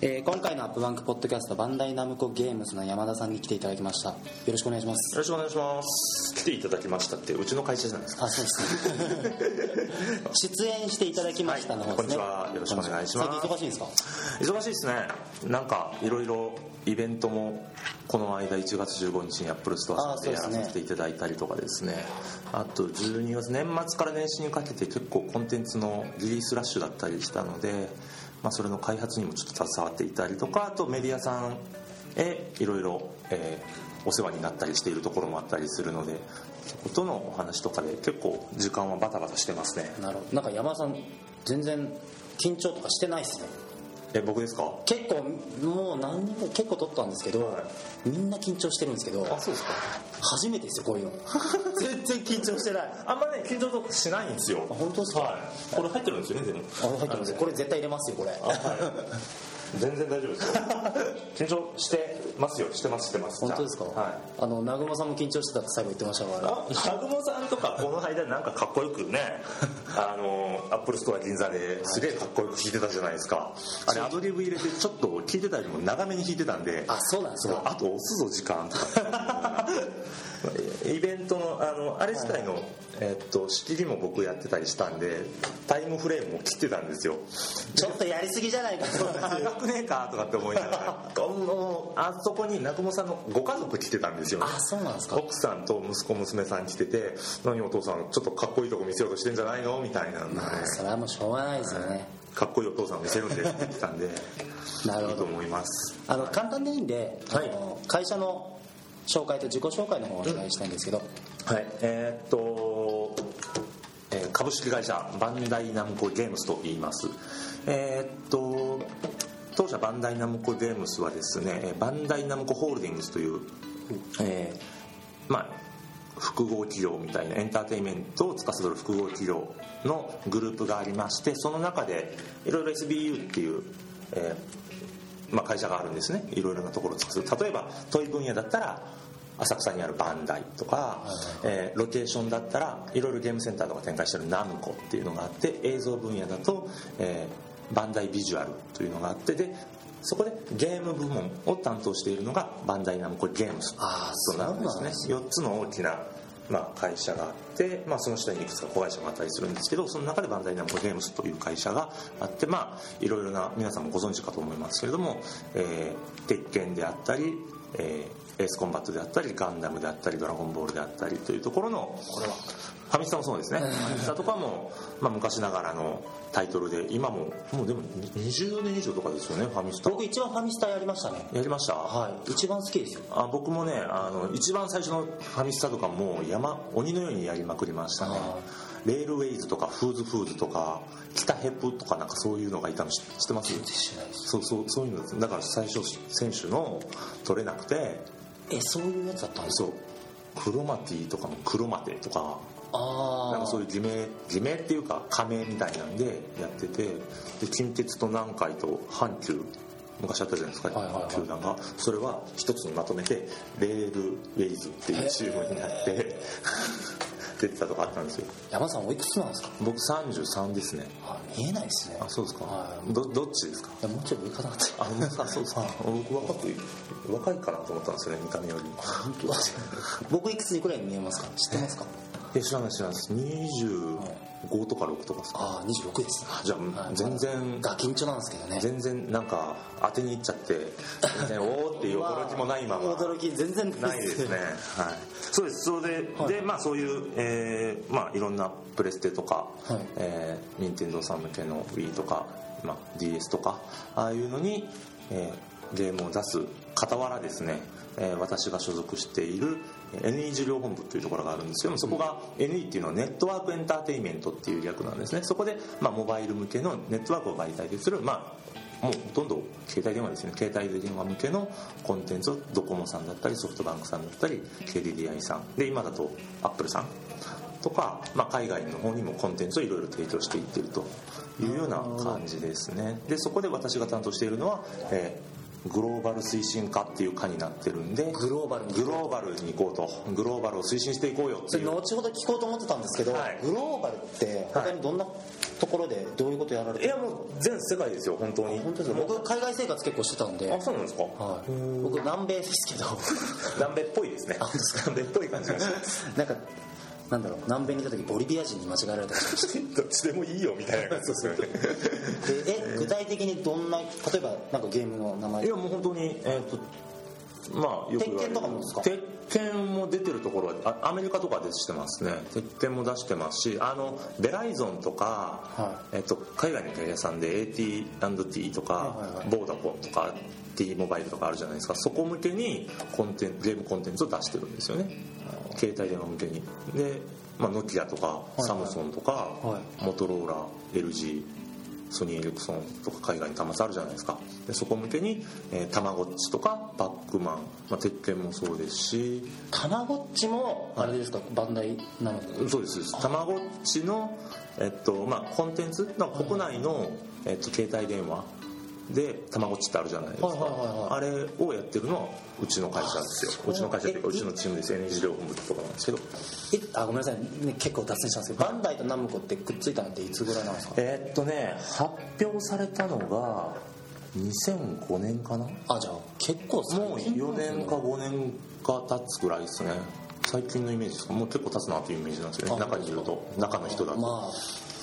今回のアップバンクポッドキャスト、バンダイナムコゲームズの山田さんに来ていただきました。よろしくお願いします。 よろしくお願いします。来ていただきましたってうちの会社じゃないですか。 あ、そうですね出演していただきましたの方ですね。 はい、こんにちは、よろしくお願いします。 最近忙しいんですか？ 忙しいですね。なんかいろいろイベントもこの間1月15日にアップルストアさんでやらせていただいたりとかですね、あと12月年末から年始にかけて結構コンテンツのリリースラッシュだったりしたので、それの開発にもちょっと携わっていたりとか、あとメディアさんへいろいろお世話になったりしているところもあったりするので、そことのお話とかで結構時間はバタバタしてますね。 なるほど。なんか山田さん全然緊張とかしてないっすね。 僕ですか？ 結構もう何人も結構撮ったんですけど、はい、みんな緊張してるんですけど。 あ、そうですか？ 初めてですよ、こういうの全然緊張してない。 あんまね、緊張とかしないんですよ。 あ、本当ですか？ はい、これ入ってるんですよね、全部。 入ってます。これ絶対入れますよ、これ。 はい全然大丈夫ですよ緊張してますよ。してます本当ですか？ はい。 南雲さんも緊張してたって最後言ってましたから。 南雲さんとかこの間なんかかっこよくねアップルストア銀座ですげえかっこよく弾いてたじゃないですか。あれアドリブ入れてちょっと聞いてたよりも長めに弾いてたんで。 あ、そうなんですか？ あと押すぞ時間とかイベントのあれ自体の、仕切りも僕やってたりしたんで、タイムフレームを切ってたんですよ。 ちょっとやりすぎじゃないかよくねえかとかって思いながらあそこに南雲さんのご家族来てたんですよ。 あ、そうなんですか？ 奥さんと息子娘さん来てて、何お父さんちょっとかっこいいとこ見せようとしてんじゃないのみたいな、 それはもうしょうがないですよね。 かっこいいお父さんを見せるんでって言ってたんでなるほど、 いいと思います。 簡単でいいんで、会社の紹介と自己紹介の方をお願いしたいんですけど、 はい、株式会社バンダイナムコゲームズと言います。当社バンダイナムコゲームズはですね、バンダイナムコホールディングスという、複合企業みたいなエンターテインメントを司る複合企業のグループがありまして、その中でいろいろ SBU っていう、会社があるんですね。いろいろなところを司る。例えばトイ分野だったら浅草にあるバンダイとか、ロケーションだったらいろいろゲームセンターとか展開してるナムコっていうのがあって、映像分野だと、バンダイビジュアルというのがあって、でそこでゲーム部門を担当しているのがバンダイナムコゲームズとなるんですね。4つの大きな会社があって、その下にいくつか子会社があったりするんですけど、その中でバンダイナムコゲームズという会社があって、いろいろな皆さんもご存知かと思いますけれども、鉄拳であったり、エースコンバットであったり、ガンダムであったり、ドラゴンボールであったりというところの、これはファミスタもそうですね。ファミスタとかも、昔ながらのタイトルで、今もでも20年以上とかですよね、ファミスタ。 僕一番ファミスタやりましたね。 やりました？ はい、一番好きですよ。 僕もね、一番最初のファミスタとかも鬼のようにやりまくりましたね。レールウェイズとかフーズとか北ヘプとかなんかそういうのがいたの知ってます？ 全然知らないです。 そういうのです。だから最初選手の取れなくて、 そういうやつだったんですか？ そうクロマティとかもクロマテとか、なんかそういう偽名っていうか仮名みたいなんでやってて、で近鉄と南海と阪急昔あったじゃないですか、球団がそれは一つにまとめてレールウェイズっていうチームになって出てたとかあったんですよ。 山田さんおいくつなんですか？ 僕33ですね。 見えないですね。 あ、そうですか。どっちですか？ いや、もうちょい上かなって。 そうですか。僕若いかなと思ったんですよね、見た目より。 本当ですか？僕いくつくらいに見えますか？知ってますか？ 知らないです。25とか6とかですか？ 26です。 じゃあ全然ガキンチョなんですけどね。 全然なんか当てにいっちゃって全然おーっていう驚きもないまま驚き全然ないですね。はい、そうです。それで、そういう、いろんなプレステとか、任天堂さん向けの Wii とか、DS とかああいうのに、ゲームを出す傍らですね、私が所属している NE 事業本部というところがあるんですけども、そこが NE っていうのはネットワークエンターテインメントっていう略なんですね。そこで、モバイル向けのネットワークを媒体でする、もうほとんど携帯電話ですね。携帯電話向けのコンテンツをドコモさんだったりソフトバンクさんだったり KDDI さんで、今だとアップルさんとか、海外の方にもコンテンツをいろいろ提供していってるというような感じですね。でそこで私が担当しているのは、 グローバル推進課っていう課になってるんで、 グローバルに行こうと、グローバルを推進していこうよっていう。 それ後ほど聞こうと思ってたんですけど、 はい、 グローバルって他にどんなところでどういうことやられてるんですか？ いやもう全世界ですよ本当に。 本当ですか？僕海外生活結構してたんで。 あ、そうなんですか。 はい、僕南米ですけど南米っぽいですね。 あ、本当ですか？ 南米っぽい感じがしますなんかなんだろう、南米にいた時ボリビア人に間違えられたりしてどっちでもいいよみたいな感じですよねで具体的にどんな、例えばなんかゲームの名前？ いやもう本当にまあよく言われる鉄拳とかもですか？ 鉄拳も出てるところはアメリカとかでしてますね。鉄拳も出してますし、ベライゾンとか、 はい、 海外のキャリアさんで AT&T とか、 はいはいはい、 ボーダフォンとか T モバイルとかあるじゃないですか。そこ向けにゲームコンテンツを出してるんですよね、携帯電話向けに。で、ノキアとかサムソンとか、はいはい、モトローラ、LG、ソニーエリクソンとか海外に端末あるじゃないですか。でそこ向けに、たまごっちとかバックマン、鉄拳もそうですし。 たまごっちもあれですか、バンダイなの？ そうですたまごっちの、コンテンツ国内の、携帯電話でたまごっちってあるじゃないですか、あれをやってるのはうちの会社ですよ。うちの会社っていうかうちのチームです。NG 両本部とかなんですけど。 ごめんなさい、ね、結構脱線したんですけど、バンダイとナムコってくっついたのっていつぐらいなんですか？ 発表されたのが2005年かな。 あ、じゃあ結構最近もう4年か5年か経つぐらいですね。最近のイメージですか。もう結構経つなというイメージなんですよね。中にいると、中の人だと、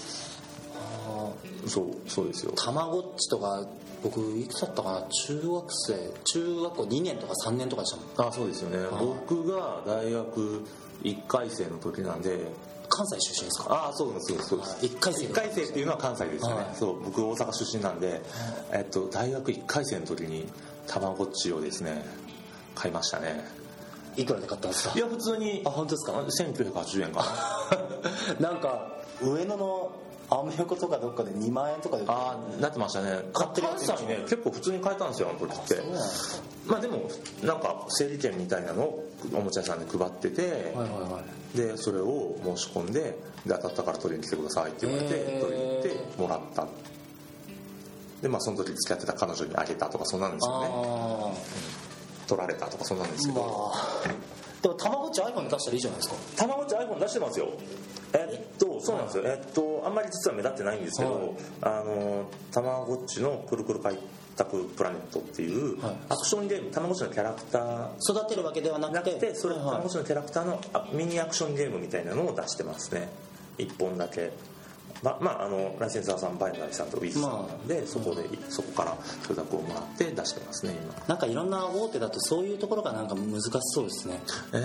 そうですよ。 たまごっちとか僕いくつだったかな、中学校2年とか3年とかでしたもん。 あ、そうですよね。僕が大学1回生の時なんで。 関西出身ですか？ あ、そうです 1回生っていうのは関西ですよね、はい、そう、僕大阪出身なんで、大学1回生の時にたまごっちをですね買いましたね。 いくらで買ったんですか？ いや普通に。 あ、本当ですか ？1980円かななんか上野のアメ横とかどっかで2万円とかでなってましたね。 買ってるやつ関西ね結構普通に買えたんですよあの時って。でもなんか整理券みたいなのをおもちゃ屋さんで配ってて、はいはいはい、でそれを申し込んで、当たったから取りに来てくださいって言われて取りに行ってもらった。でその時付き合ってた彼女にあげたとかそんなんですよね。取られたとかそんなんですけど、 でもたまごっち iPhone で出したらいいじゃないですか。 たまごっち iPhone 出してますよ。そうなんですよ。あんまり実は目立ってないんですけど、たまごっちのくるくる開拓プラネットっていう、アクションゲーム、たまごっちのキャラクター育てるわけではなくて、 それたまごっちのキャラクターのミニアクションゲームみたいなのを出してますね。1本だけ。ライセンサーさんバイナリーさんとウィズさんなんで、そこから許諾をもらって出してますね今。 なんかいろんな大手だとそういうところがなんか難しそうですね。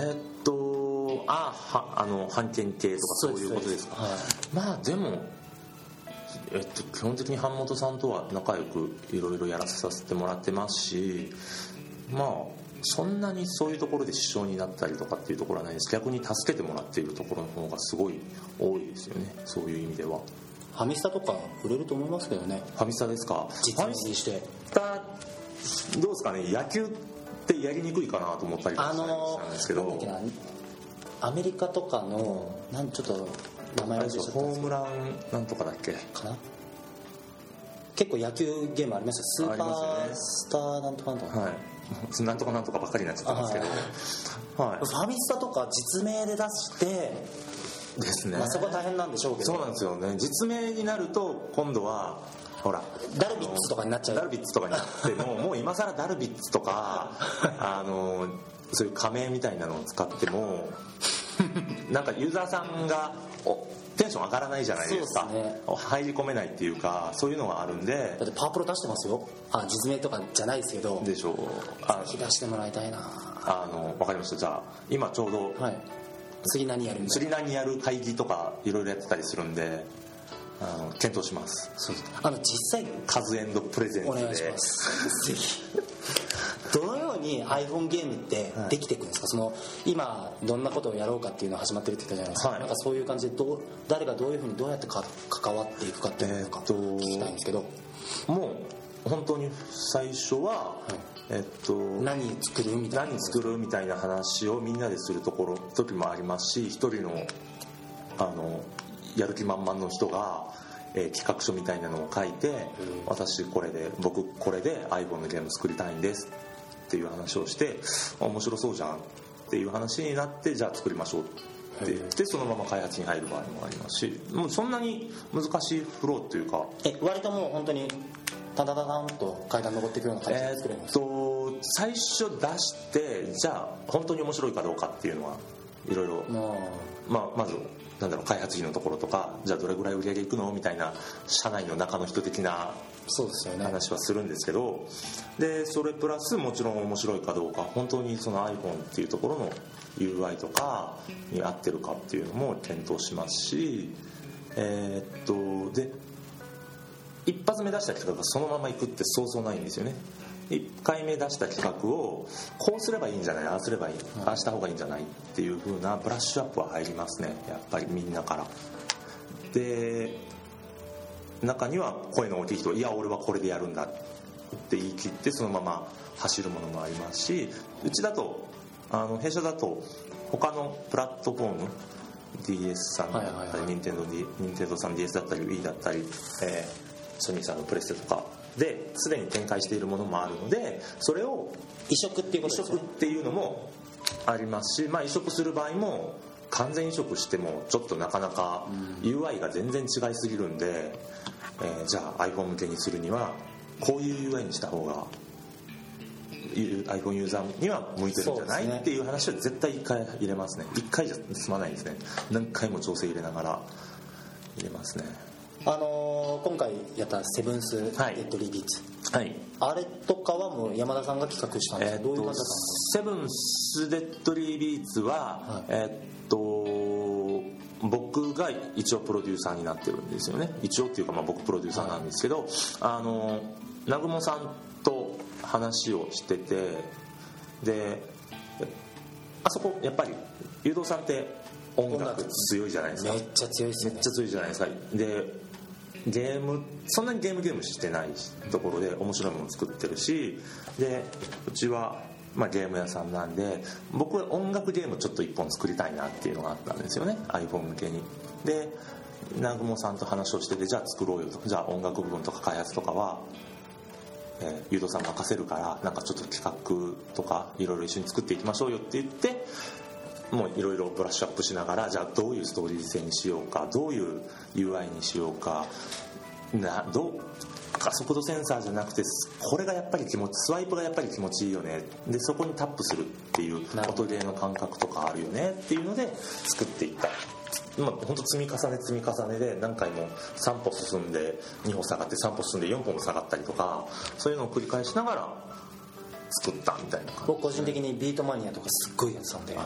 版権系とかそういうことですか。でも基本的に版元さんとは仲良くいろいろやらさせてもらってますし、そんなにそういうところで支障になったりとかっていうところはないです。逆に助けてもらっているところの方がすごい多いですよね。そういう意味ではファミスタとか売れると思いますけどね。 ファミスタですか？ 実名にしてどうですかね。野球ってやりにくいかなと思ったりしたんですけど、 アメリカとかのちょっと名前を忘れちゃったんですけど、 ホームランなんとかだっけかな。 結構野球ゲームありますよ。スーパースターなんとかなんとか、 なんとかなんとかばっかりになっちゃってますけど、 ファミスタとか実名で出してですね。 そこは大変なんでしょうけど。 そうなんですよね。実名になると今度はほらダルビッツとかになっちゃう。 ダルビッツとかになってもう今更ダルビッツとかそういう仮名みたいなのを使ってもなんかユーザーさんがテンション上がらないじゃないですか。そうですね。入り込めないっていうか、そういうのがあるんで。 だってパワープロ出してますよ。実名とかじゃないですけど。 でしょう。 出してもらいたいな。 わかりました。じゃあ今ちょうど、 次何やるんですか？ 次何やる会議とかいろいろやってたりするんで、検討します。 そう実際カズエンドプレゼンツでお願いします。ぜひ。どのように iPhone ゲームってできていくんですか？今どんなことをやろうかっていうのが始まってるって言ったじゃないですか。なんかそういう感じで誰がどういうふうにどうやって関わっていくかっていうのとか聞きたいんですけど。 もう本当に最初は、 何作るみたいな話をみんなでする時もありますし、一人のやる気満々の人が企画書みたいなのを書いて、僕これで iPhone のゲーム作りたいんですっていう話をして、面白そうじゃんっていう話になって、じゃあ作りましょうって言ってそのまま開発に入る場合もありますし、もうそんなに難しいフローっていうか、 割ともう本当にタタタタンと階段登っていくような感じで作れます。 最初出してじゃあ本当に面白いかどうかっていうのはいろいろ、まず開発費のところとか、じゃあどれぐらい売り上げいくのみたいな社内の中の人的な話はするんですけど、でそれプラスもちろん面白いかどうか、本当にその iPhone っていうところの UI とかに合ってるかっていうのも検討しますし、で一発目出した企画がそのままいくってそうそうないんですよね。1回目出した企画をこうすればいいんじゃない、ああすればいい、ああした方がいいんじゃないっていう風なブラッシュアップは入りますね、やっぱりみんなから。で中には声の大きい人、いや俺はこれでやるんだって言い切ってそのまま走るものもありますし、うちだと弊社だと他のプラットフォーム DS さんだったり、任天堂さん DS だったり Wii だったり、ソニーさんのプレステとかですでに展開しているものもあるので、それを移植っていうことですね。 移植っていうのもありますし、移植する場合も完全移植してもちょっとなかなか UI が全然違いすぎるんで、じゃあ iPhone 向けにするにはこういう UI にした方が iPhone ユーザーには向いてるんじゃない、っていう話は絶対1回入れますね。1回じゃ済まないですね。何回も調整入れながら入れますね。 今回やったセブンス・デッドリービーツ、あれとかはもう山田さんが企画したんですか、どういう感じだったんですか？ セブンス・デッドリービーツは、僕が一応プロデューサーになってるんですよね。一応っていうか僕プロデューサーなんですけど、南雲さんと話をしてて、であそこやっぱり誘導さんって音楽強いじゃないですか。 めっちゃ強いですよね。 めっちゃ強いじゃないですか。でそんなにゲームしてないところで面白いものを作ってるし、でうちはゲーム屋さんなんで、僕は音楽ゲームちょっと一本作りたいなっていうのがあったんですよね、 iPhone 向けに。で南雲さんと話をしてて、じゃあ作ろうよと、じゃあ音楽部分とか開発とかは誘導さん任せるから、なんかちょっと企画とかいろいろ一緒に作っていきましょうよって言って、もういろいろブラッシュアップしながら、じゃあどういうストーリー性にしようか、どういう UI にしようか、速度センサーじゃなくてこれがやっぱりスワイプがやっぱり気持ちいいよね、でそこにタップするっていう音ゲーの感覚とかあるよねっていうので作っていった。本当積み重ねで何回も3歩進んで2歩下がって3歩進んで4歩も下がったりとか、そういうのを繰り返しながら作ったみたいな感じ。 僕個人的にビートマニアとかすっごいやつなんで、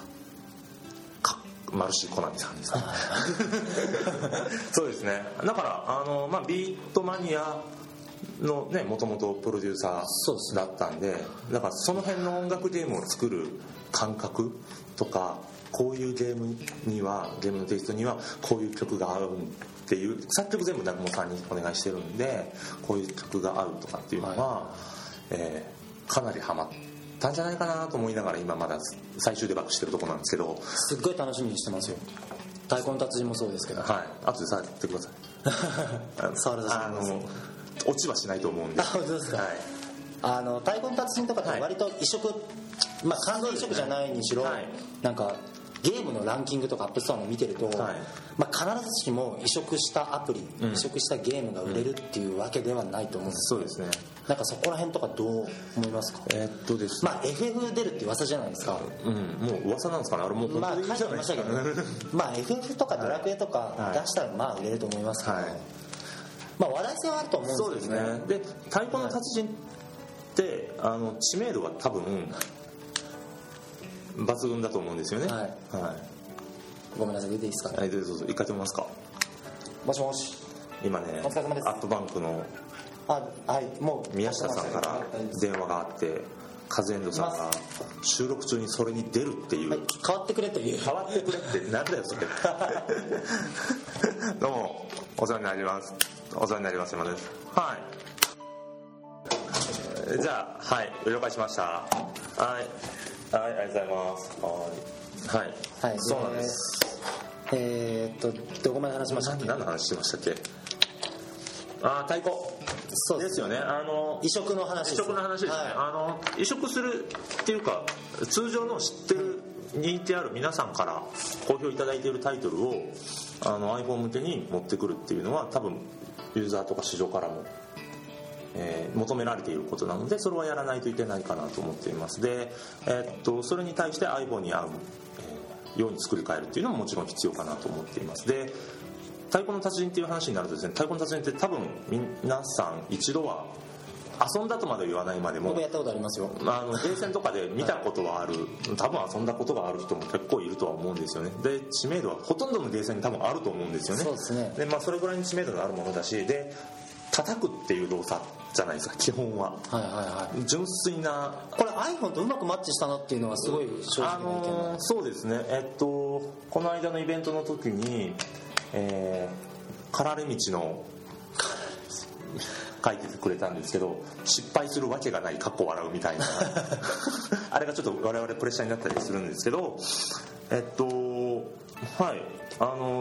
マルシーコナミさんですねそうですね。だからビートマニアのね、もともとプロデューサーだったんで、だからその辺の音楽ゲームを作る感覚とか、こういうゲームのテイストにはこういう曲が合うっていう、作曲全部南雲さんにお願いしてるんで、こういう曲が合うとかっていうのは、かなりハマったんじゃないかなと思いながら、今まだ最終デバッグしてるところなんですけど、 すっごい楽しみにしてますよ。太鼓の達人もそうですけど、 後で触ってください触らさせてください。 落ちはしないと思うんで。 本当ですか？太鼓の達人とかって割と移植、完全移植じゃないにしろ、なんかゲームのランキングとかアップストアの見てると、必ずしも移植したアプリ、移植したゲームが売れるっていうわけではないと思うんですけど、 そうですね。 なんかそこら辺とかどう思いますか？ ですね、 FF 出るって噂じゃないですか。 もう噂なんですかね、あれもう本当にいいじゃないですか。 FF とかドラクエとか出したら売れると思いますけど、話題性はあると思うんですけどね。 そうですね。で太鼓の達人って知名度は多分抜群だと思うんですよね。 ごめんなさい、出ていいですか？ どうぞ。一回止めますか？ もしもし。 今ね、 お疲れ様です。 アップバンクのもう宮下さんから電話があって、カズエンドさんが収録中にそれに出るっていう、 変わってくれという、 変わってくれってなんだよそれどうもお世話になります、今です。じゃあ了解しました。ありがとうございます。そうなんです。 どこまで話しましたっけ？ 何の話しましたっけ？ 太鼓そうですよね。 移植の話ですね。 移植の話ですね、はい、移植するっていうか通常の知ってる認知ある皆さんから好評いただいているタイトルをiPhone 向けに持ってくるっていうのは多分ユーザーとか市場からも、求められていることなので、それはやらないといけないかなと思っています。で、それに対して iPhone に合う、ように作り変えるっていうのももちろん必要かなと思っています。で、太鼓の達人っていう話になるとですね、太鼓の達人って多分皆さん一度は遊んだとまで言わないまでも、 僕やったことありますよ。 ゲーセンとかで見たことはある、多分遊んだことがある人も結構いるとは思うんですよね。で、知名度はほとんどのゲーセンに多分あると思うんですよね。 そうですね。 で、それぐらいの知名度があるものだし、で叩くっていう動作じゃないですか、基本は。 はいはいはい。 純粋な。これ iPhone とうまくマッチしたなっていうのはすごい正直な意見なんです。 そうですね。この間のイベントの時に、かられ道の書いててくれたんですけど、失敗するわけがないかっこ笑うみたいなあれがちょっと我々プレッシャーになったりするんですけど、はい、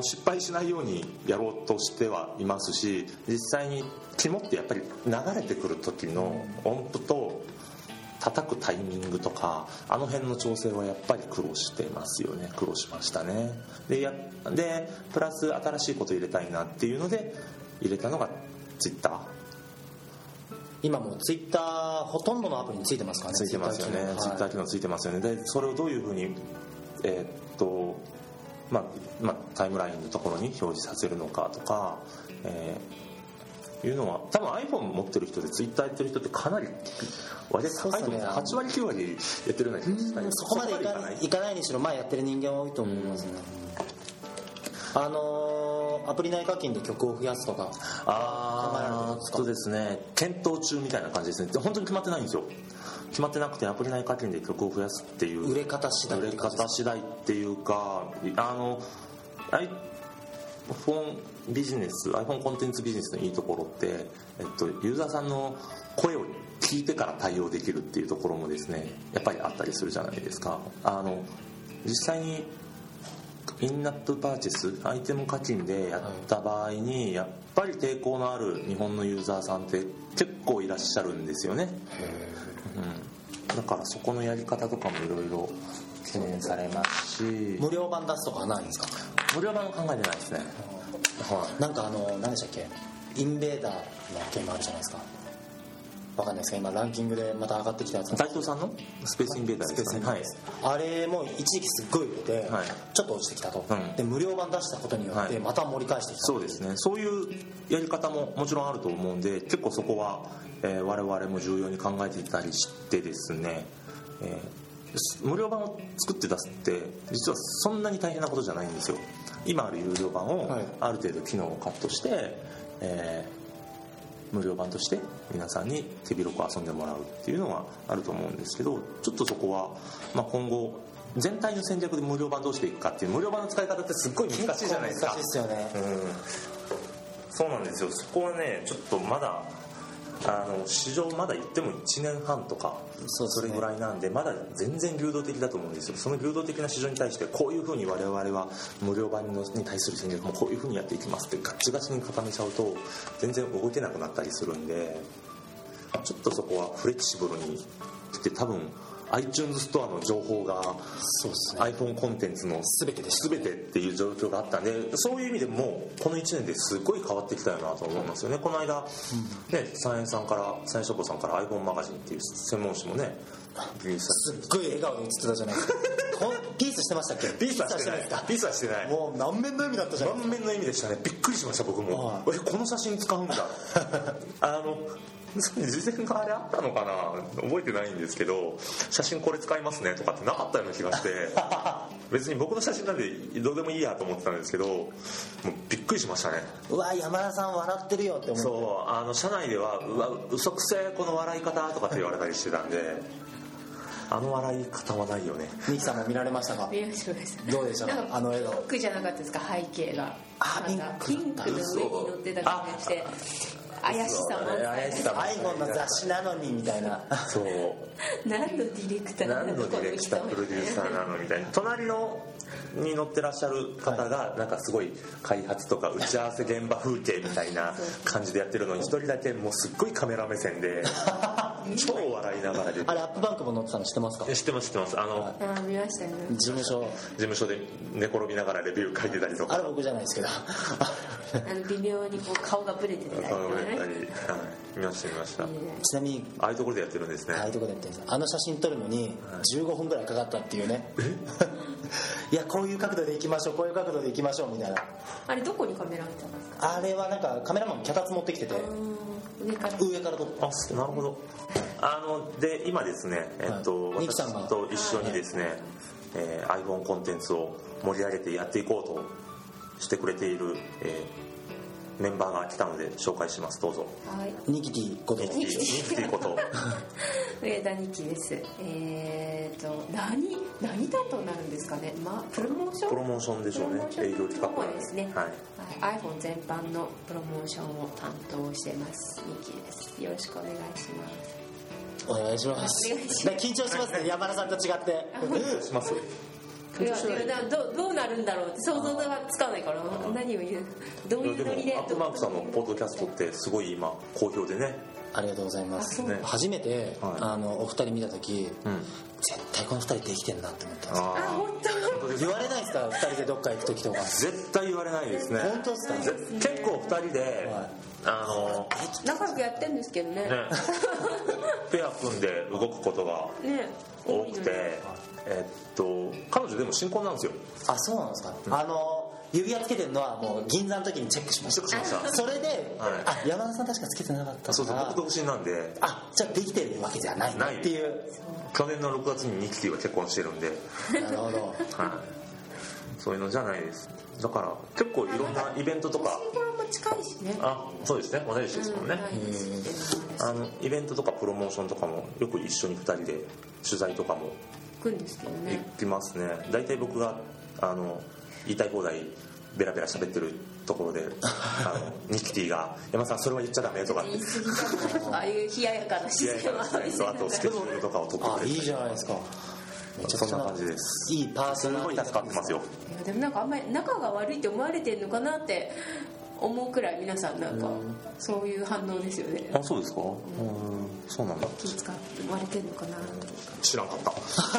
失敗しないようにやろうとしてはいますし、実際に肝ってやっぱり流れてくる時の音符と叩くタイミングとかあの辺の調整はやっぱり苦労してますよね。苦労しましたね。でプラス新しいこと入れたいなっていうので入れたのがツイッター。 今もうツイッターほとんどのアプリについてますからね。 ついてますよね。ツイッター機能ついてますよね。でそれをどういうふうにタイムラインのところに表示させるのかとか、いうのは多分 iPhone 持ってる人で Twitter やってる人ってかなり割合高いと思う。8割9割やってるような気がします。 そこまでいかないにしろやってる人間は多いと思いますね。アプリ内課金で曲を増やすとかそうですね、検討中みたいな感じですね。本当に決まってないんですよ。決まってなくてアプリ内課金で曲を増やすっていう売れ方次第っていうか、iPhone ビジネス、 iPhone コンテンツビジネスのいいところって、ユーザーさんの声を聞いてから対応できるっていうところもですね、やっぱりあったりするじゃないですか。実際にインナップパーチェス、アイテム課金でやった場合にやっぱり抵抗のある日本のユーザーさんって結構いらっしゃるんですよね。だからそこのやり方とかもいろいろ懸念されますし。 無料版出すとかはないんですか？ 無料版は考えてないですね。 なんか何でしたっけ、インベーダーの件もあるじゃないですか。わかんないですか、今ランキングでまた上がってきたやつ。 大東さんのスペースインベーダーですかね。はい、 あれも一時期すっごい売れて、ちょっと落ちてきたと、で無料版出したことによってまた盛り返してきた、 そうですね。そういうやり方ももちろんあると思うんで、結構そこは、我々も重要に考えていたりしてですね、無料版を作って出すって実はそんなに大変なことじゃないんですよ。今ある有料版をある程度機能をカットして、無料版として皆さんに手広く遊んでもらうっていうのはあると思うんですけど、ちょっとそこは、今後全体の戦略で無料版どうしていくかっていう、無料版の使い方ってすっごい難しいじゃないですか。 難しいですよね。 そうなんですよ。そこはねちょっとまだ市場まだ言っても1年半とかそれぐらいなんで、まだ全然流動的だと思うんですよ。その流動的な市場に対してこういうふうに我々は無料版に対する戦略もこういうふうにやっていきますってガチガチに固めちゃうと全然動けなくなったりするんで、ちょっとそこはフレキシブルにして多分iTunes ストアの情報がそうですね、 iPhone コンテンツの全てっていう状況があったんで、そういう意味でもこの1年ですごい変わってきたよなと思いますよね。この間、三円書房さんから iPhone マガジンっていう専門誌もねすっごい笑顔で映ってたじゃないですかピースしてましたっけ？ ピースはしてない。 もう満面の笑みだったじゃないですか。 満面の笑みでしたね。びっくりしました僕も。この写真使うんだ事前のあれあったのかな覚えてないんですけど、写真これ使いますねとかってなかったような気がして別に僕の写真なんでどうでもいいやと思ってたんですけど、もうびっくりしましたね。 うわ山田さん笑ってるよって思って、 そう社内ではうわ嘘くせえこの笑い方とかって言われたりしてたんであの笑い方はないよね。 ミキさんも見られましたか？ 見ました。 どうでしたか？あの映像ピンクじゃなかったですか、背景が。 ピンクの上に乗ってた感じがして、 怪しさも怪しさも iPhone の雑誌なのにみたいな。 そう何のディレクターな何のディレクタープロデューサーなのみたいな。隣のに乗ってらっしゃる方がなんかすごい開発とか打ち合わせ現場風景みたいな感じでやってるのに、一人だけもうすっごいカメラ目線で超笑いながらで。 あれアップバンクも乗ってたの知ってますか？ 知ってます知ってます。 見ましたよね。 事務所で寝転びながらレビュー書いてたりとか。 あれ僕じゃないですけど微妙にこう顔がブレてたりとかね。 見ましたちなみにああいうところでやってるんですね。 ああいうところでやってるんです。あの写真撮るのに15分ぐらいかかったっていうね。いやこういう角度で行きましょうこういう角度で行きましょうみたいな。 あれどこにカメラあったんですか？ あれはなんかカメラマン脚立持ってきてて上から撮ってます。 なるほど。で今ですね、 ニキさんが私と一緒にですね、iPhone コンテンツを盛り上げてやっていこうとしてくれている、メンバーが来たので紹介します。どうぞ。 はい。 ニキティことニキティこと上田ニキです。何担当になるんですかね。プロモーションでしょうね。営業企画そうですね。 はい。 iPhone 全般のプロモーションを担当してますニキです。よろしくお願いします。 お願いします。緊張しますね山田さんと違って。 します。 いやどうなるんだろうって想像がつかないから何を言うどういうノリで。 アップマークさんのポッドキャストってすごい今好評でね。 ありがとうございます。初めてお二人見た時絶対この二人できてんなって思ったんですよ。 本当言われないですか？二人でどっか行く時とか。 絶対言われないですね。 本当ですか？ 結構二人で仲良くやってるんですけどね。 ペア組んで動くことが多くて、彼女でも新婚なんですよ。 あ、そうなんですか。指輪つけてるのはもう銀座の時にチェックしました。それで、山田さん確かつけてなかったから。 そう僕独身なんで。 じゃあできてるわけじゃないっていう。 去年の6月にニキティは結婚してるんで。 なるほど。 そういうのじゃないです。だから結構いろんなイベントとか。 新婚も近いしね。 そうですね。同い年ですもんね。イベントとかプロモーションとかもよく一緒に2人で取材とかも行くんですけどね。 行きますね。大体僕が言いたい放題ベラベラ喋ってるところでニキティが山田さんそれは言っちゃダメとかってああいう冷ややかな姿勢はあとスケジュールとかを取ってくれて。 いいじゃないですか。 そんな感じです。 いいパーソナリティ。 すごい助かってますよ。 いやでもなんかあんまり仲が悪いって思われてるのかなって思うくらい皆さんなんかそういう反応ですよね。 そうですか。そうなんだ。 気遣って思われてるのかなと。 知らんかった。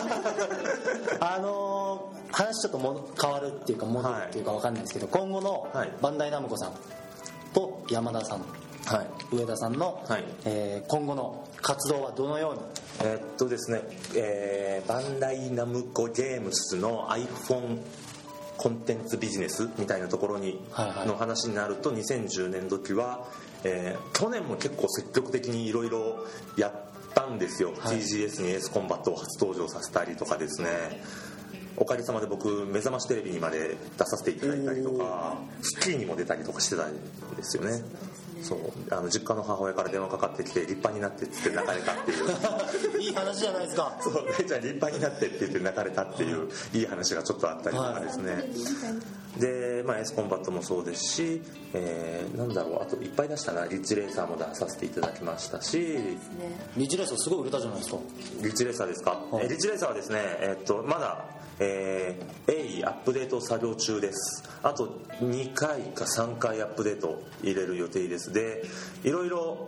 話ちょっと変わるっていうか戻るっていうか分かんないですけど、今後のバンダイナムコさんと山田さん、上田さんの、今後の活動はどのように？ ですね、バンダイナムコゲームスの iPhone コンテンツビジネスみたいなところにの話になると、2010年時は、去年も結構積極的にいろいろやったんですよ。TGS にエースコンバットを初登場させたりとかですね、おかげさまで僕目覚ましテレビにまで出させていただいたりとか、スキーにも出たりとかしてたんですよね。そう実家の母親から電話かかってきて立派になってって言って泣かれたっていういい話じゃないですか。 そう姉ちゃん立派になってって言って泣かれたっていういい話がちょっとあったりとかですね、で、エースコンバットもそうですし、なんだろう、あといっぱい出したな。リッチレーサーも出させていただきましたし、 リッチレーサーすごい売れたじゃないですか。 リッチレーサーですか。リッチレーサーはですね、まだアップデート作業中です。あと2回か3回アップデート入れる予定です。でいろいろ、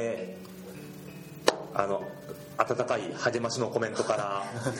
温かい励ましのコメントから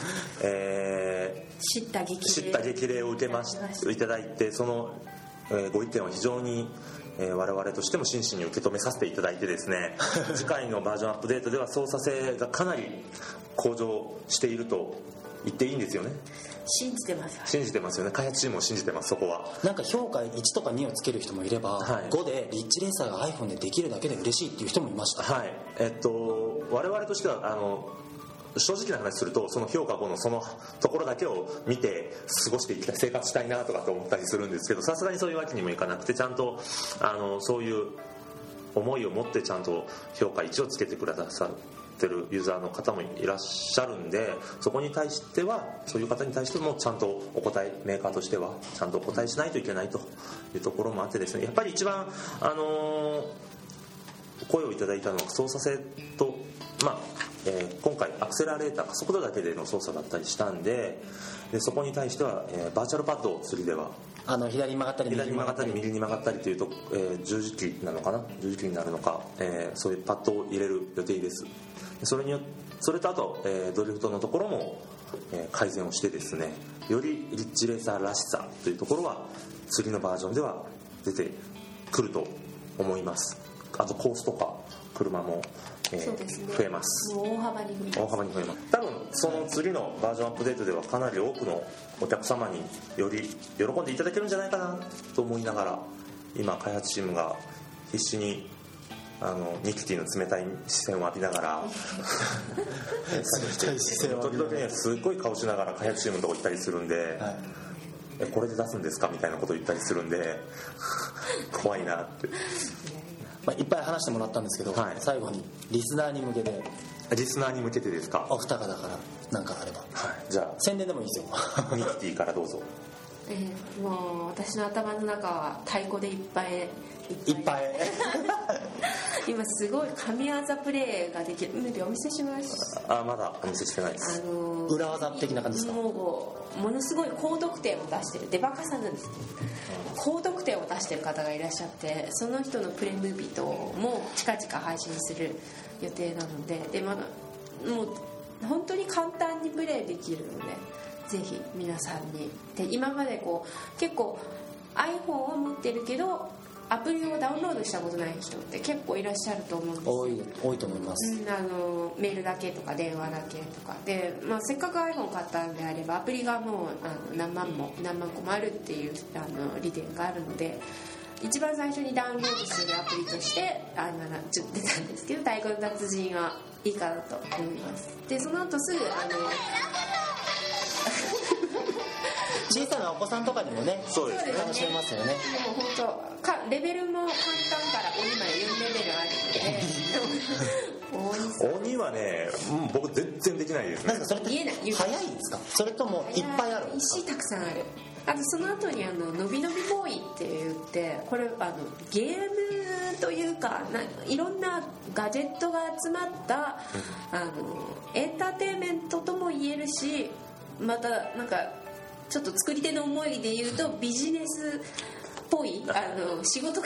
叱咤激励を受けいただいて、その、ご意見を非常に我々としても真摯に受け止めさせていただいてですね次回のバージョンアップデートでは操作性がかなり向上していると言っていいんですよね。 信じてますよね。開発チームも信じてます。そこはなんか評価1とか2をつける人もいれば、5でリッチレーサーが iPhone でできるだけで嬉しいっていう人もいました。 我々としては正直な話すると、その評価後のそのところだけを見て過ごしていきたい、生活したいなとかって思ったりするんですけど、さすがにそういうわけにもいかなくて、ちゃんとそういう思いを持ってちゃんと評価1をつけてくださってるユーザーの方もいらっしゃるんで、そこに対しては、そういう方に対してもちゃんとお答え、メーカーとしてはちゃんとお答えしないといけないというところもあってですね、やっぱり一番声をいただいたのは操作性と、今回アクセラレーター速度だけでの操作だったりしたんで、そこに対しては、バーチャルパッドを釣りでは左に曲がったり右に曲がったりというと、十字キーなのかな、十字キーになるのか、そういうパッドを入れる予定です。それとあと、ドリフトのところも、改善をしてですね、よりリッチレーサーらしさというところは釣りのバージョンでは出てくると思います。あとコースとか車も、 そうですね、 増えます。 もう大幅に増えます。 多分その次のバージョンアップデートではかなり多くのお客様により喜んでいただけるんじゃないかなと思いながら、今開発チームが必死にニキティの冷たい視線を浴びながら時々ねすっごい顔しながら開発チームのとこ行ったりするんで、これで出すんですかみたいなこと言ったりするんで怖いなって。 いっぱい話してもらったんですけど、最後にリスナーに向けて。 リスナーに向けてですか。 お二方から何かあれば、 じゃあ宣伝でもいいですよ。 ニキティからどうぞ。 もう私の頭の中は太鼓でいっぱい今すごい神業プレイができるのでお見せします。 まだお見せしてないです。 裏技的な感じですか。 ものすごい高得点を出してる、デバカさんなんですけど高得点を出してる方がいらっしゃって、その人のプレムービーとも近々配信する予定なので、もう本当に簡単にプレイできるので、ぜひ皆さんに。で今まで結構 iPhone を持ってるけどアプリをダウンロードしたことない人って結構いらっしゃると思うんですよ。 多いと思います。 メールだけとか電話だけとかで、せっかく iPhone 買ったんであればアプリがもう何万個もあるっていう利点があるので、一番最初にダウンロードするアプリとしてちょっと出たんですけど、太鼓の達人はいいかなと思います。でその後すぐ小さなお子さんとかにもね、 そうですね、 楽しめますよね。 でも本当レベルも簡単から鬼まで4レベルあるので鬼はね、僕全然できないですね。 なんかそれって早いんですか。それともいっぱいあるんですか。 石たくさんある。あとその後にのびのびボーイって言って、これゲームというかいろんなガジェットが集まったエンターテインメントとも言えるし、またなんかちょっと作り手の思いで言うとビジネスっぽい仕事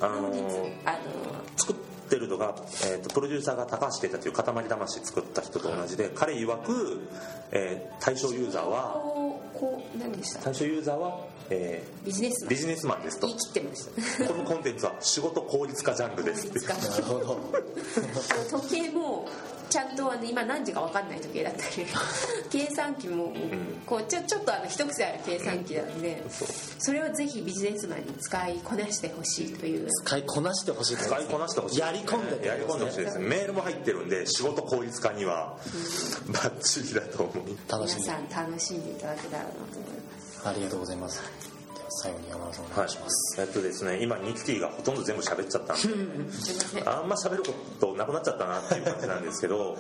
作ってるのが、プロデューサーが高橋啓太という塊魂作った人と同じで、彼曰く、対象ユーザーは何でした？ 対象ユーザーは、ビジネスマンですと。 言い切ってました。 このコンテンツは仕事効率化ジャンルですって。 なるほど。時計もちゃんと今何時か分かんない時計だったり計算機もちょっと一癖ある計算機なので、それをぜひビジネスマンに使いこなしてほしいという。 使いこなしてほしい。やり込んでほしいですね。メールも入ってるんで仕事効率化にはバッチリだと思う。 皆さん楽しんでいただけたらなと思います。 ありがとうございます。最後に山田さんお願いします。 ですね、今ニキティがほとんど全部喋っちゃったんであんま喋ることなくなっちゃったなっていう感じなんですけど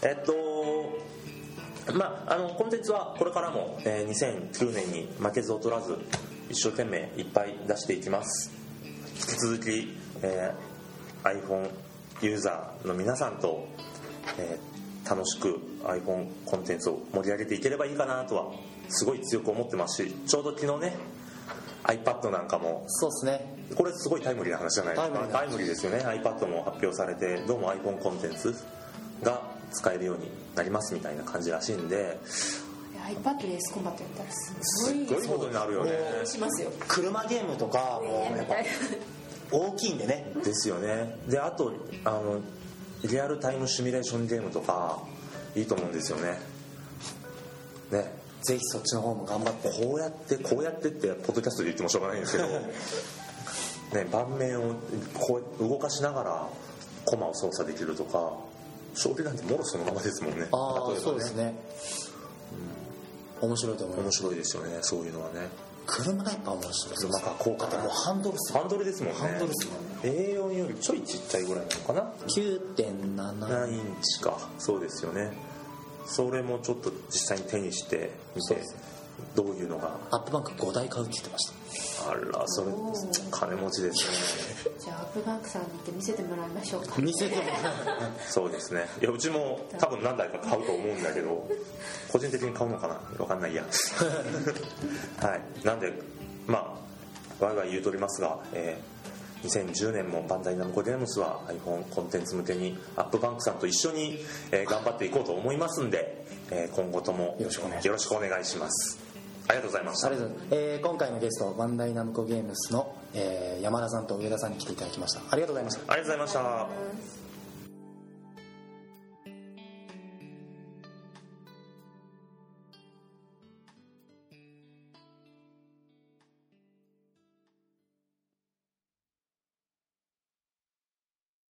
コンテンツはこれからも、2009年に負けず劣らず一生懸命いっぱい出していきます。引き続き、iPhone ユーザーの皆さんと、楽しく iPhone コンテンツを盛り上げていければいいかなとはすごい強く思ってますし、ちょうど昨日ね iPad なんかも、 そうですね、 これすごいタイムリーな話じゃないですか。タイムリーですよね。 iPad も発表されて、どうも iPhone コンテンツが使えるようになりますみたいな感じらしいんで、 iPad でエスコンバットやったらすごいことになるよね。 しますよ。 車ゲームとかもやっぱ大きいんでね。 ですよね。であとリアルタイムシミュレーションゲームとかいいと思うんですよね。ね、 ぜひそっちの方も頑張って。 こうやってってポッドキャストで言ってもしょうがないんですけどね、盤面をこう動かしながらコマを操作できるとか、将棋なんてもろそのままですもんね。 そうですね、面白いと思います。 面白いですよね、そういうのはね。 車がやっぱ面白いです。 車か効果でもハンドルですもんね。 A4 よりちょいちっちゃいぐらいなのかな。 9.7 インチか。そうですよね。それもちょっと実際に手にしてみてどういうのが？ アップバンク5台買うって言ってました。 あら、それ金持ちですね。 じゃあアップバンクさんに行って見せてもらいましょうか。 見せてもらそうですね。いや、うちも多分何台か買うと思うんだけど、個人的に買うのかな、分かんないや。はい、なんでまあワイワイ言うとりますが、2010年もバンダイナムコゲームスは iPhone コンテンツ向けにアップバンクさんと一緒に、頑張っていこうと思いますんで、今後ともよろしくお願いします。ありがとうございました。 今回のゲストバンダイナムコゲームスの、山田さんと上田さんに来ていただきました。ありがとうございました。 ありがとうございました。